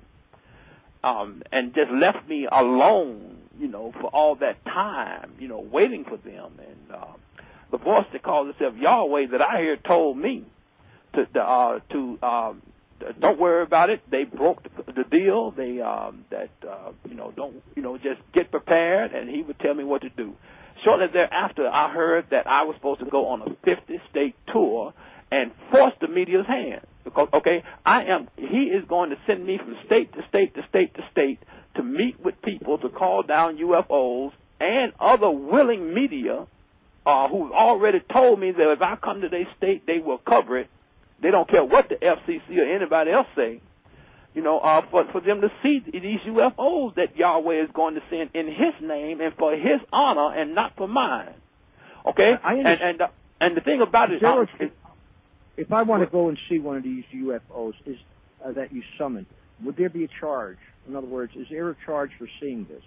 um, and just left me alone, you know, for all that time, you know, waiting for them. And uh, the voice that calls itself Yahweh that I hear told me to uh, to um, don't worry about it. They broke the, the deal. They um, that uh, you know don't you know just get prepared, and he would tell me what to do. Shortly thereafter, I heard that I was supposed to go on a fifty-state tour and force the media's hand. Because okay, I am. He is going to send me from state to state to state to state to meet with people to call down U F Os and other willing media uh, who've already told me that if I come to their state, they will cover it. They don't care what the F C C or anybody else say. you know, uh, for, for them to see these U F Os that Yahweh is going to send in his name and for his honor and not for mine. Okay? I and and, uh, and the thing about it, uh, is, if I want to go and see one of these U F Os is uh, that you summon, would there be a charge? In other words, is there a charge for seeing this?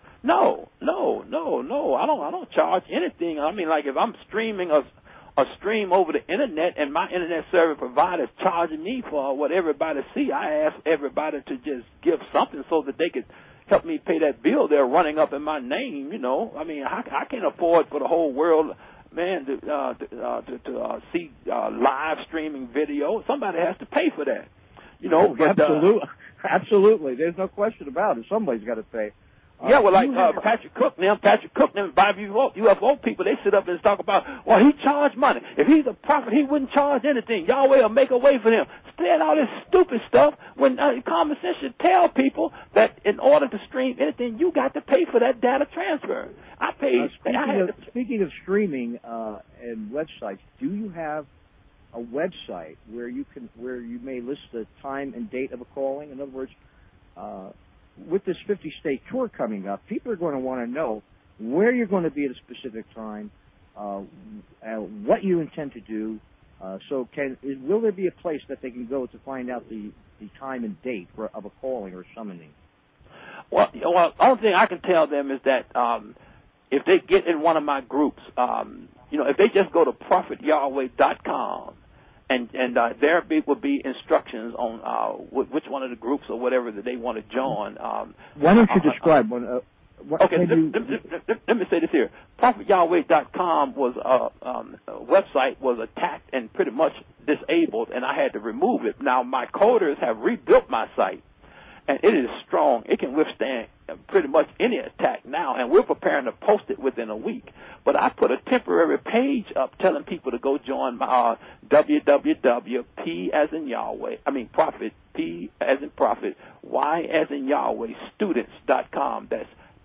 No, no, no, no. I don't. I don't charge anything. I mean, like if I'm streaming a, a stream over the internet and my internet service provider is charging me for what everybody see, I ask everybody to just give something so that they could help me pay that bill they're running up in my name. You know, I mean, I, I can't afford for the whole world, man, to uh, to, uh, to, to uh, see uh, live streaming video. Somebody has to pay for that. You know, but, absolutely, uh, absolutely. There's no question about it. Somebody's got to pay. Yeah, well, like uh, Patrick Cook, them, Patrick Cook, them, five U F O people, they sit up and talk about, well, he charged money. If he's a prophet, he wouldn't charge anything. Yahweh will make a way for them. Saying all this stupid stuff when uh, common sense should tell people that in order to stream anything, you got to pay for that data transfer. I paid. Uh, speaking, I had of, to, speaking of streaming uh, and websites, do you have a website where you can where you may list the time and date of a calling? In other words, uh, with this fifty-state tour coming up, people are going to want to know where you're going to be at a specific time, uh, uh, what you intend to do. Uh, so, can is, will there be a place that they can go to find out the, the time and date for, of a calling or summoning? Well, well, the only thing I can tell them is that um, if they get in one of my groups, um, you know, if they just go to prophet yahweh dot com, And, and uh, there be, will be instructions on uh, which one of the groups or whatever that they want to join. Um, Why don't you uh, describe one? Uh, what, okay, let, you, let, let, let, let me say this here. prophet yahweh dot com was a, um, a website was attacked and pretty much disabled, and I had to remove it. Now my coders have rebuilt my site, and it is strong. It can withstand pretty much any attack now, and we're preparing to post it within a week. But I put a temporary page up telling people to go join my uh, w w w dot p as in Yahweh, I mean prophet, P as in prophet, Y as in Yahweh, students dot com. That's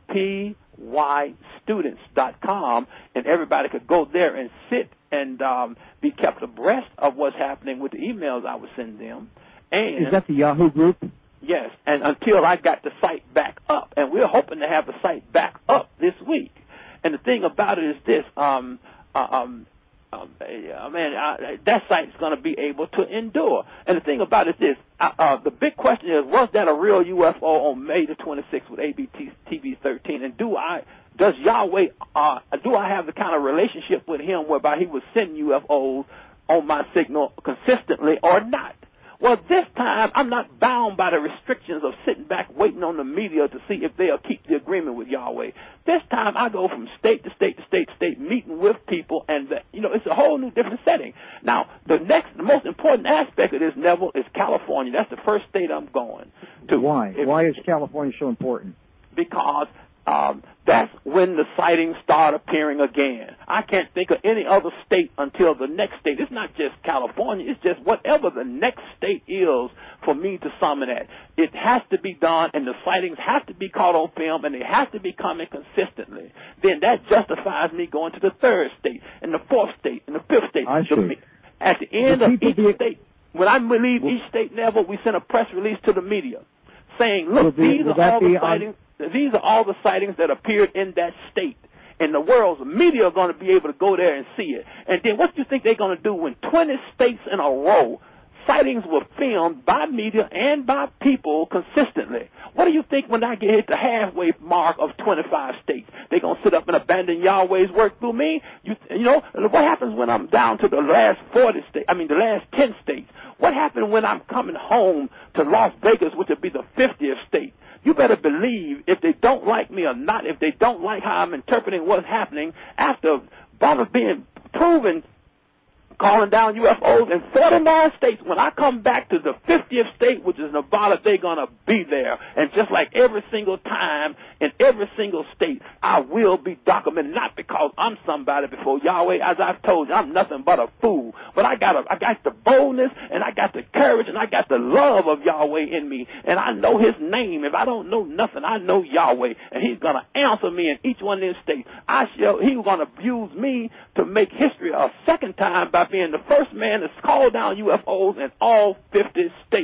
P Y students dot com, and everybody could go there and sit and um, be kept abreast of what's happening with the emails I would send them. And is that the Yahoo group? Yes, and until I got the site back up, and we're hoping to have the site back up this week. And the thing about it is this, um, uh, um, um, uh, man, I, that site's going to be able to endure. And the thing about it is this, uh, uh, the big question is, was that a real U F O on May the twenty-sixth with A B T V thirteen? And do I, does Yahweh, uh, do I have the kind of relationship with him whereby he would send U F Os on my signal consistently or not? Well, this time, I'm not bound by the restrictions of sitting back waiting on the media to see if they'll keep the agreement with Yahweh. This time, I go from state to state to state to state, meeting with people, and, the, you know, it's a whole new different setting. Now, the next, the most important aspect of this, Neville, is California. That's the first state I'm going to. Why? If, Why is California so important? Because Um, that's when the sightings start appearing again. I can't think of any other state until the next state. It's not just California. It's just whatever the next state is for me to summon at. It has to be done, and the sightings have to be caught on film, and they have to be coming consistently. Then that justifies me going to the third state, and the fourth state, and the fifth state. I see. At the end of each be... state, when I leave will... each state level, we send a press release to the media saying, look, be, these are all the sightings. On... These are all the sightings that appeared in that state. And the world's media are going to be able to go there and see it. And then what do you think they're going to do when twenty states in a row, sightings were filmed by media and by people consistently? What do you think when I get hit the halfway mark of twenty-five states? They're going to sit up and abandon Yahweh's work through me? You, you know, what happens when I'm down to the last forty states, I mean the last ten states? What happens when I'm coming home to Las Vegas, which would be the fiftieth state? You better believe if they don't like me or not, if they don't like how I'm interpreting what's happening, after brothers being proven calling down U F Os in forty-nine states, when I come back to the fiftieth state, which is Nevada, they're going to be there. And just like every single time in every single state, I will be documented, not because I'm somebody before Yahweh. As I've told you, I'm nothing but a fool. But I got, a, I got the boldness, and I got the courage, and I got the love of Yahweh in me. And I know his name. If I don't know nothing, I know Yahweh. And he's going to answer me in each one of these states. I shall, he's going to use me to make history a second time by being the first man to call down U F Os in all fifty states.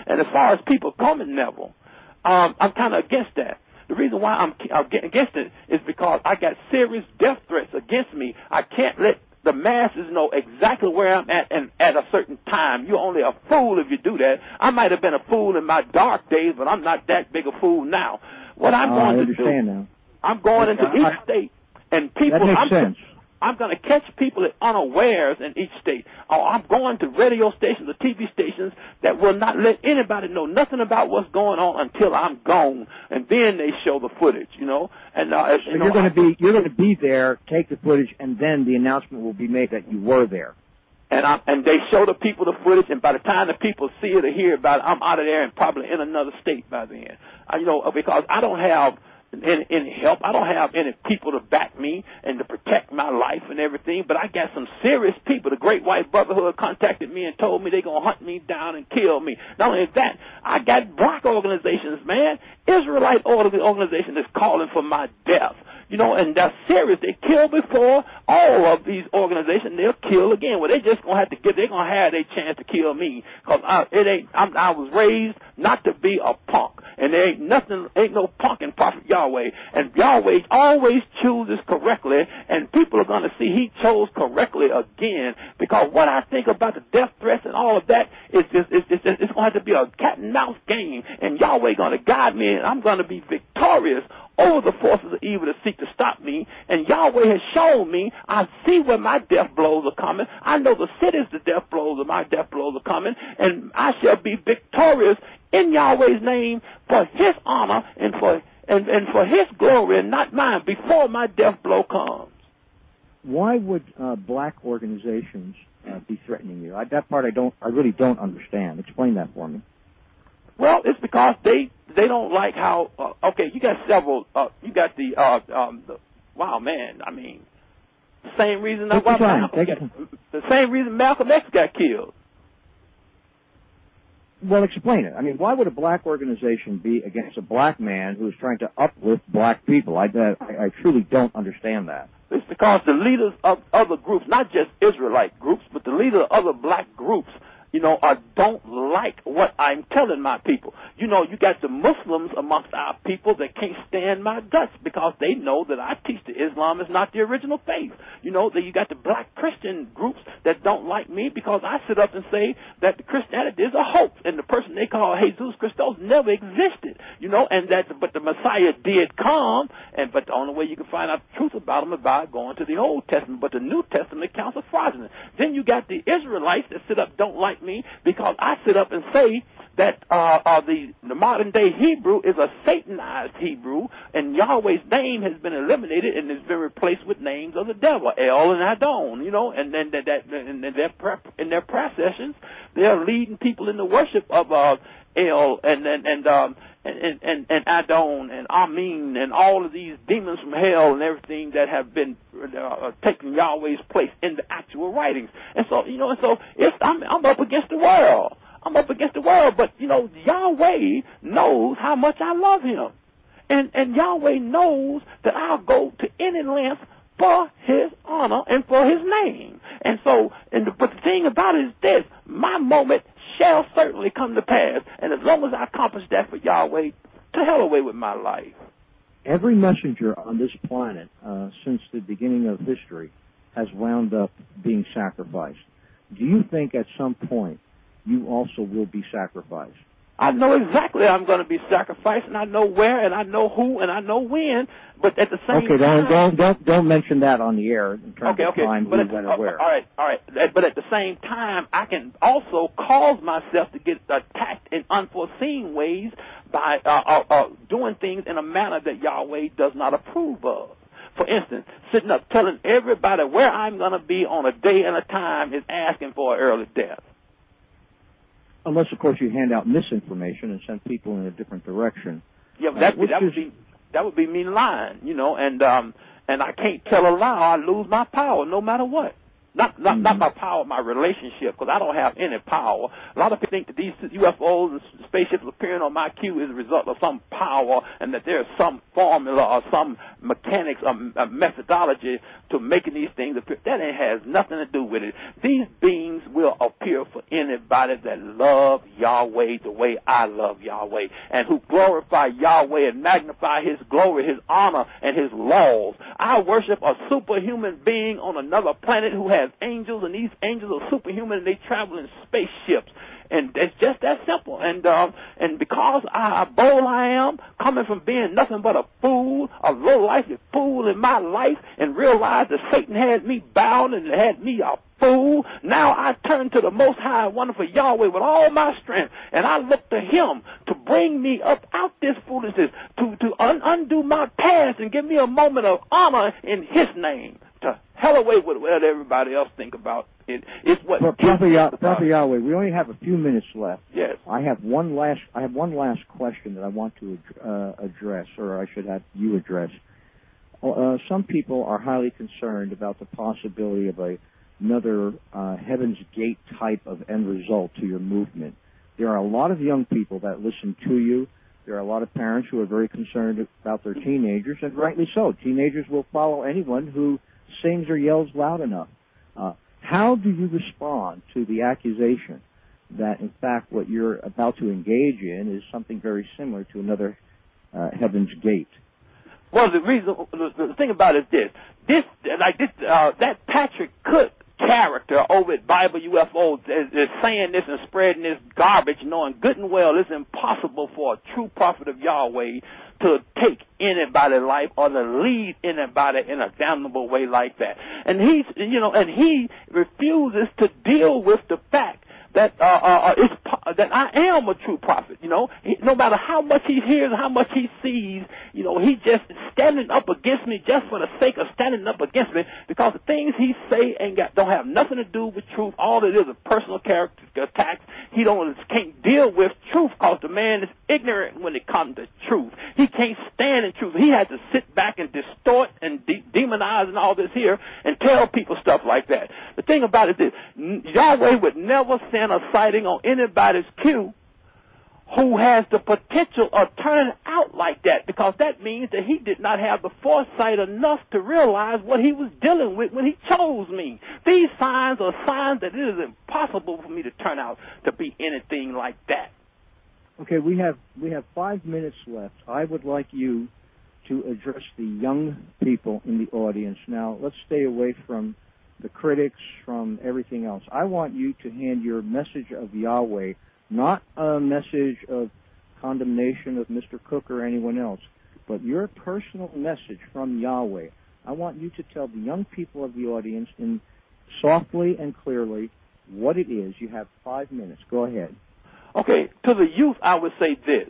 And as far as people coming, Neville, um, I'm kind of against that. The reason why I'm, I'm against it is because I got serious death threats against me. I can't let the masses know exactly where I'm at and at a certain time. You're only a fool if you do that. I might have been a fool in my dark days, but I'm not that big a fool now. What I'm oh, going I to understand do, now. I'm going into I, each state, and people. That makes I'm, sense. I'm going to catch people at unawares in each state. Or I'm going to radio stations or T V stations that will not let anybody know nothing about what's going on until I'm gone, and then they show the footage, you know. And uh, so you know, you're going to be you're going to be there, take the footage, and then the announcement will be made that you were there. And I, and they show the people the footage, and by the time the people see it or hear about it, I'm out of there and probably in another state by then. I, you know, because I don't have Any, any help. I don't have any people to back me and to protect my life and everything, but I got some serious people. The Great White Brotherhood contacted me and told me they're going to hunt me down and kill me. Not only that, I got black organizations, man, Israelite organization that's calling for my death. You know, and they're serious. They killed before. All of these organizations, they'll kill again. Well, they just going to have to get, they're going to have their chance to kill me. Because I, it ain't, I'm, I was raised not to be a punk. And there ain't nothing, ain't no punk in Prophet Yahweh. And Yahweh always chooses correctly. And people are going to see he chose correctly again. Because what I think about the death threats and all of that is just, it's, it's, it's going to have to be a cat and mouse game. And Yahweh going to guide me, and I'm going to be victorious over the forces of evil that seek to stop me. And Yahweh has shown me, I see where my death blows are coming. I know the cities the death blows of my death blows are coming. And I shall be victorious in Yahweh's name for his honor and for and, and for his glory and not mine before my death blow comes. Why would uh, black organizations uh, be threatening you? I, that part I don't, I really don't understand. Explain that for me. Well, it's because they they don't like how. Uh, okay, you got several. Uh, you got the, uh, um, the. Wow, man. I mean, the same reason that why Malcolm got, the same reason Malcolm X got killed. Well, explain it. I mean, why would a black organization be against a black man who is trying to uplift black people? I, I, I truly don't understand that. It's because the leaders of other groups, not just Israelite groups, but the leaders of other black groups, you know, uh, don't like what I'm telling my people. You know, you got the Muslims amongst our people that can't stand my guts because they know that I teach that Islam is not the original faith. You know, that you got the black Christian groups that don't like me because I sit up and say that the Christianity is a hoax and the person they call Jesus Christos never existed. You know, and that, but the Messiah did come, and but the only way you can find out the truth about him is by going to the Old Testament, but the New Testament counts as fraudulent. Then you got the Israelites that sit up don't like me because I sit up and say that uh, uh, the, the modern day Hebrew is a Satanized Hebrew, and Yahweh's name has been eliminated and has been replaced with names of the devil, El and Adon, you know, and then that, that in their in their processions they're leading people in the worship of uh, El and and and, um, and and and Adon and Amin and all of these demons from hell and everything that have been uh, taking Yahweh's place in the actual writings. And so, you know, and so it's, I'm, I'm up against the world. I'm up against the world, but, you know, Yahweh knows how much I love him. And, and Yahweh knows that I'll go to any length for his honor and for his name. And so, and the, but the thing about it is this, my moment shall certainly come to pass. And as long as I accomplish that for Yahweh, to hell away with my life. Every messenger on this planet uh, since the beginning of history has wound up being sacrificed. Do you think at some point you also will be sacrificed? I know exactly I'm going to be sacrificed, and I know where, and I know who, and I know when. But at the same okay, time, don't don't don't don't mention that on the air in terms okay, of okay. time, but who, at, when, uh, or where. All right, all right. But at the same time, I can also cause myself to get attacked in unforeseen ways by uh, uh, uh, doing things in a manner that Yahweh does not approve of. For instance, sitting up telling everybody where I'm going to be on a day and a time is asking for an early death. Unless, of course, you hand out misinformation and send people in a different direction. Yeah, that, uh, that would be that would be me lying, you know. And um, and I can't tell a lie. I lose my power no matter what. Not not, mm-hmm. not my power, my relationship, because I don't have any power. A lot of people think that these U F Os and spaceships appearing on my queue is a result of some power, and that there's some formula or some mechanics or methodology to making these things appear. That ain't has nothing to do with it. These beings will appear for anybody that love Yahweh the way I love Yahweh, and who glorify Yahweh and magnify His glory, His honor, and His laws. I worship a superhuman being on another planet who has angels, and these angels are superhuman, and they travel in spaceships. And it's just that simple. And um, and because I, bold I am, coming from being nothing but a fool, a low-lifed fool in my life, and realized that Satan had me bound and had me a fool, now I turn to the Most High and wonderful Yahweh with all my strength, and I look to Him to bring me up out this foolishness, to, to un- undo my past and give me a moment of honor in His name. To hell away with what everybody else think about it. It's what well, Prophet, Yah- Prophet Yahweh, we only have a few minutes left. Yes. I have one last I have one last question that I want to uh, address, or I should have you address. Uh, some people are highly concerned about the possibility of a, another uh, Heaven's Gate type of end result to your movement. There are a lot of young people that listen to you. There are a lot of parents who are very concerned about their teenagers, and rightly so. Teenagers will follow anyone who sings or yells loud enough. Uh, how do you respond to the accusation that, in fact, what you're about to engage in is something very similar to another uh, Heaven's Gate? Well, the reason, the, the thing about it is this: this, like this, uh, that Patrick Cook character over at Bible U F O is, is saying this and spreading this garbage, knowing good and well it's impossible for a true prophet of Yahweh to take anybody's life or to lead anybody in a damnable way like that. And he's, you know, and he refuses to deal with the fact that uh, uh, it's, that I am a true prophet. You know, he, no matter how much he hears, how much he sees, you know, he just standing up against me just for the sake of standing up against me, because the things he say ain't got don't have nothing to do with truth. All it is is personal character attacks. He don't can't deal with truth because the man is ignorant when it comes to truth. He can't stand in truth. He has to sit back and distort and de- demonize and all this here and tell people stuff like that. The thing about it is, Yahweh would never send a sighting on anybody's queue who has the potential of turning out like that, because that means that he did not have the foresight enough to realize what he was dealing with when he chose me. These signs are signs that it is impossible for me to turn out to be anything like that. Okay, we have we have five minutes left. I would like you to address the young people in the audience. Now, let's stay away from the critics, from everything else. I want you to hand your message of Yahweh, not a message of condemnation of Mister Cook or anyone else, but your personal message from Yahweh. I want you to tell the young people of the audience in softly and clearly what it is. You have five minutes. Go ahead. Okay, to the youth, I would say this.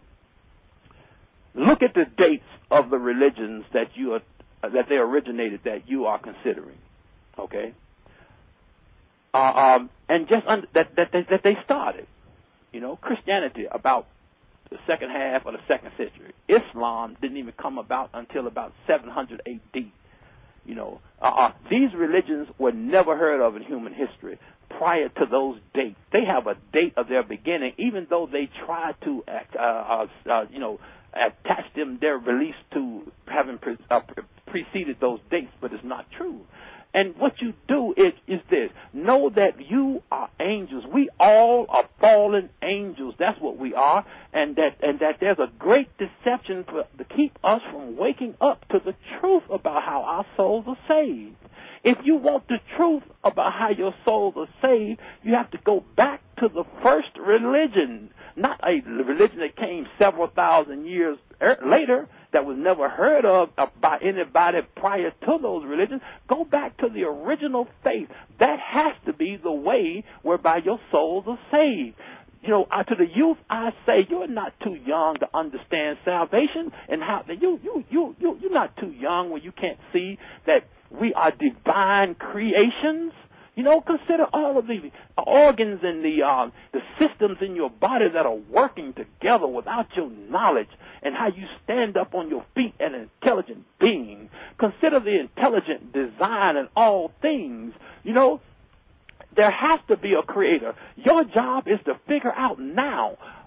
Look at the dates of the religions that you are, that they originated, that you are considering. Okay, uh, um, and just un- that, that that that they started. You know, Christianity about the second half of the second century. Islam didn't even come about until about seven hundred A D. You know, uh, uh, these religions were never heard of in human history prior to those dates. They have a date of their beginning, even though they try to, uh, uh, uh, you know, attach them their release to having pre- uh, preceded those dates, but it's not true. And what you do is, is this. Know that you are angels. We all are fallen angels. That's what we are. And that and that there's a great deception for, to keep us from waking up to the truth about how our souls are saved. If you want the truth about how your souls are saved, you have to go back to the first religion, not a religion that came several thousand years later, that was never heard of by anybody prior to those religions. Go back to the original faith. That has to be the way whereby your souls are saved. You know, uh, to the youth, I say you're not too young to understand salvation, and how you you you you you're not too young when you can't see that we are divine creations. You know, consider all of the organs and the uh, the systems in your body that are working together without your knowledge, and how you stand up on your feet as an intelligent being. Consider the intelligent design in all things. You know, there has to be a creator. Your job is to figure out now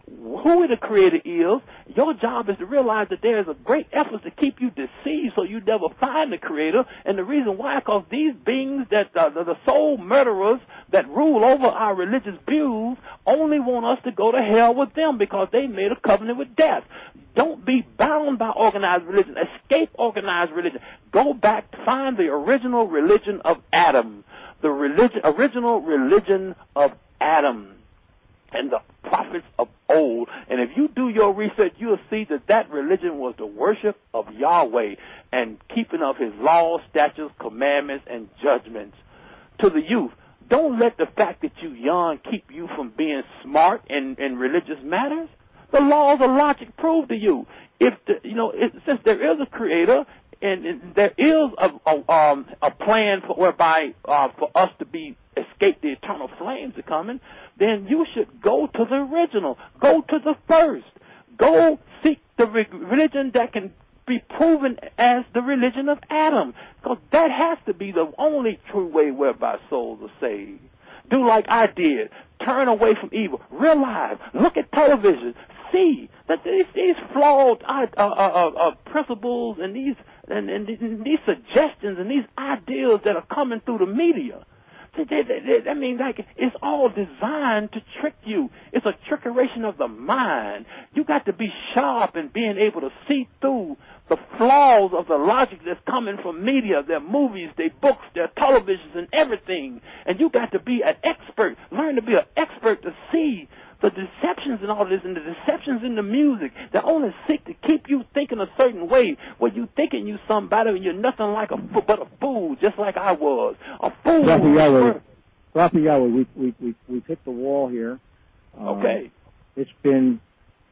who the Creator is. Your job is to realize that there is a great effort to keep you deceived so you never find the Creator. And the reason why, because these beings, that uh, the, the soul murderers that rule over our religious views, only want us to go to hell with them because they made a covenant with death. Don't be bound by organized religion. Escape organized religion. Go back to find the original religion of Adam. The religion, original religion of Adam and the prophets of old. And if you do your research, you'll see that that religion was the worship of Yahweh and keeping of his laws, statutes, commandments, and judgments. To the youth, don't let the fact that you're young keep you from being smart in, in religious matters. The laws of logic prove to you. If the, you know, it, since there is a Creator and, and there is a, a, um, a plan for, whereby uh, for us to be escape the eternal flames that are coming, then you should go to the original. Go to the first. Go seek the re- religion that can be proven as the religion of Adam, because that has to be the only true way whereby souls are saved. Do like I did. Turn away from evil. Realize. Look at television. See that these, these flawed uh, uh, uh, uh, principles and these and, and these suggestions and these ideas that are coming through the media. They, they, they, I mean, like, it's all designed to trick you. It's a trickeration of the mind. You got to be sharp in being able to see through the flaws of the logic that's coming from media, their movies, their books, their televisions, and everything. And you got to be an expert. Learn to be an expert to see the deceptions and all this, and the deceptions in the music that only seek to keep you thinking a certain way, where you thinking you somebody and you're nothing like a fool, but a fool, just like I was. A fool. Prophet Yahweh, Prophet Yahweh, we, we, we, we've hit the wall here. Uh, okay. It's been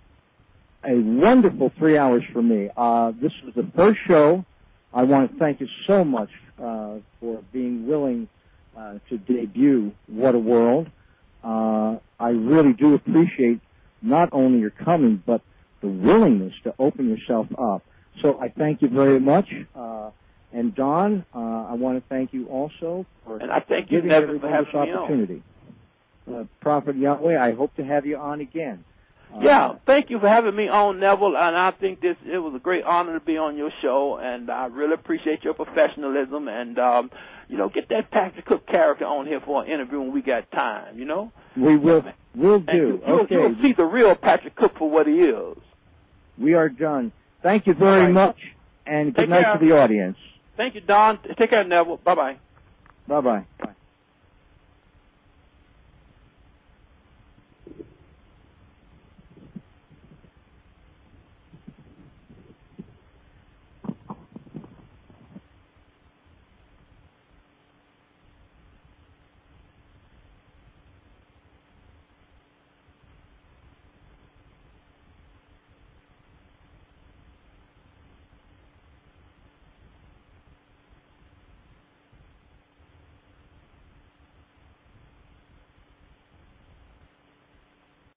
a wonderful three hours for me. Uh, this was the first show. I want to thank you so much uh, for being willing uh, to debut What a World. Uh, I really do appreciate not only your coming, but the willingness to open yourself up. So I thank you very much. Uh, and Don, uh, I want to thank you also for and I thank you giving never everyone for this having opportunity. Uh, Prophet Yahweh, I hope to have you on again. Uh, yeah, thank you for having me on, Neville, and I think this it was a great honor to be on your show, and I really appreciate your professionalism, and, um, you know, get that Patrick Cook character on here for an interview when we got time, you know? We will, yeah, we'll do. And you, you'll, okay. you'll see the real Patrick Cook for what he is. We are done. Thank you very right. much, and good Take night care. to the audience. Thank you, Don. Take care, Neville. Bye-bye. Bye-bye.